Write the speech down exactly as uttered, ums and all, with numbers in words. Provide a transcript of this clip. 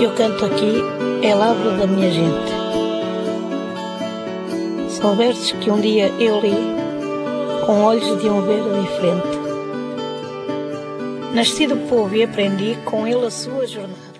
que eu canto aqui é lavra da minha gente. São versos que um dia eu li com olhos de um ver diferente. Nasci do povo e aprendi com ele a sua jornada.